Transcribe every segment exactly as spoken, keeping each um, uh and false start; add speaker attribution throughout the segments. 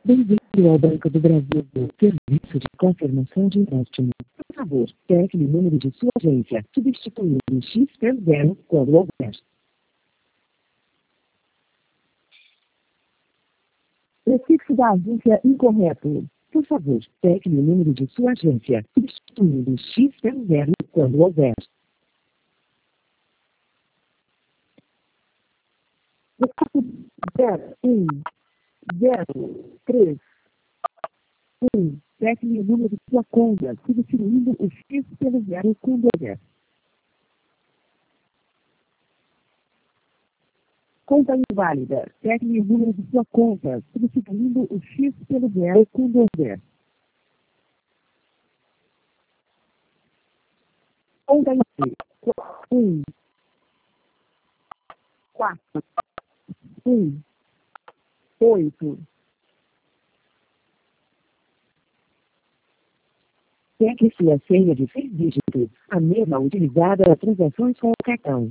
Speaker 1: Bem-vindo ao Banco do Brasil, serviço de confirmação de empréstimo. Por favor, pegue o número de sua agência, substituindo o X pelo zero quando houver. Prefixo da agência incorreto. Por favor, pegue o número de sua agência, substituindo o X pelo zero quando houver. zero, um, zero, três, um. Pegue o número de sua conta, substituindo o X pelo zero quando houver. Conta inválida. Pegue o número de sua conta, substituindo o X pelo zero quando houver. Conta inválida. um, quatro, um, oito. Pegue sua senha de seis dígitos, a mesma utilizada para transações com o cartão.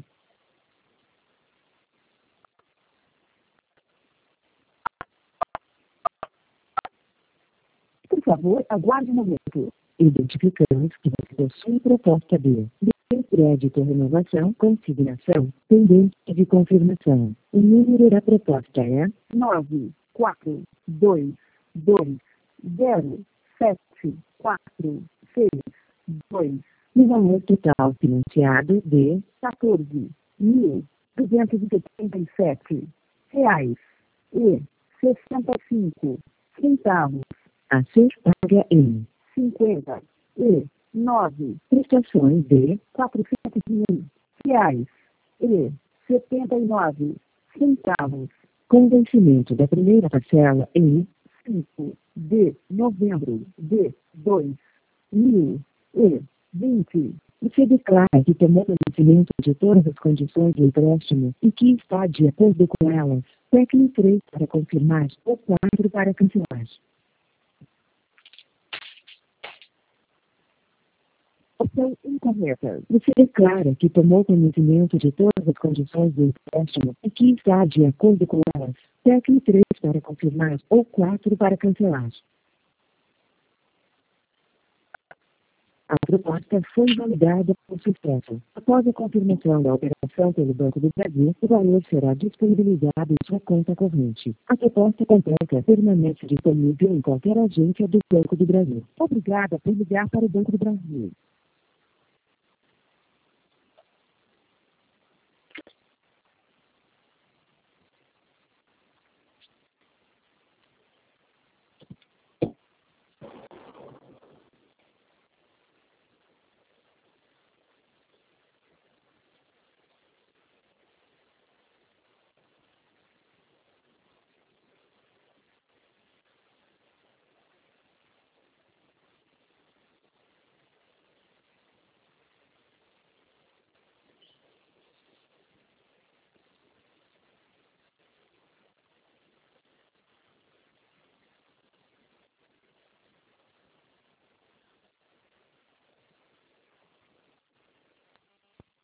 Speaker 1: Por favor, aguarde um momento. Identificamos que você possui proposta B. De crédito renovação consignação, pendente de confirmação. O número da proposta é nove, quatro, dois, dois, zero, sete, quatro, seis, dois. O valor total financiado de quatorze mil duzentos e setenta e sete reais e sessenta e cinco centavos. A ser paga em cinquenta e nove prestações de quatrocentos mil reais e setenta e nove centavos. Com vencimento da primeira parcela em cinco de novembro de dois mil e vinte. Você declara que tomou conhecimento de todas as condições do empréstimo e que está de acordo com elas. Tecla três para confirmar ou quatro para cancelar. Opção incorreta. Você declara que tomou conhecimento de todas as condições do empréstimo e que está de acordo com elas. Tecla três para confirmar ou quatro para cancelar. A proposta foi validada por sucesso. Após a confirmação da operação pelo Banco do Brasil, o valor será disponibilizado em sua conta corrente. A proposta completa permanece disponível em qualquer agência do Banco do Brasil. Obrigada por ligar para o Banco do Brasil.